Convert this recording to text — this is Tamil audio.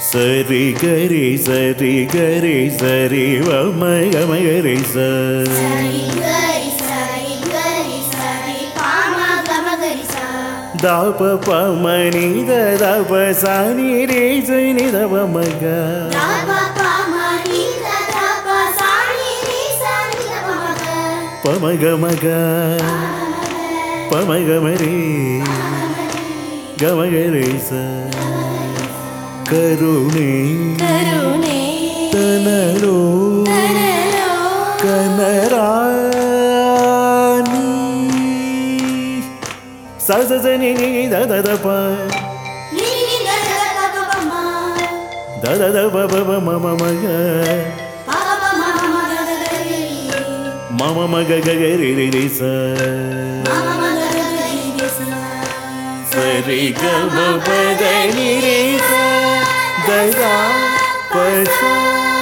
சரி கரி சரி கரி சரி வமகமகரி தப பமனி தப சனி ரே சனி தப மக பமக மக பமகமரி கமகரி கருணே கருணே தனலோ கனராணி சசனி ததப ததப மம மக மம மக கரி ரி சரி கம பதனி ரே ததா பச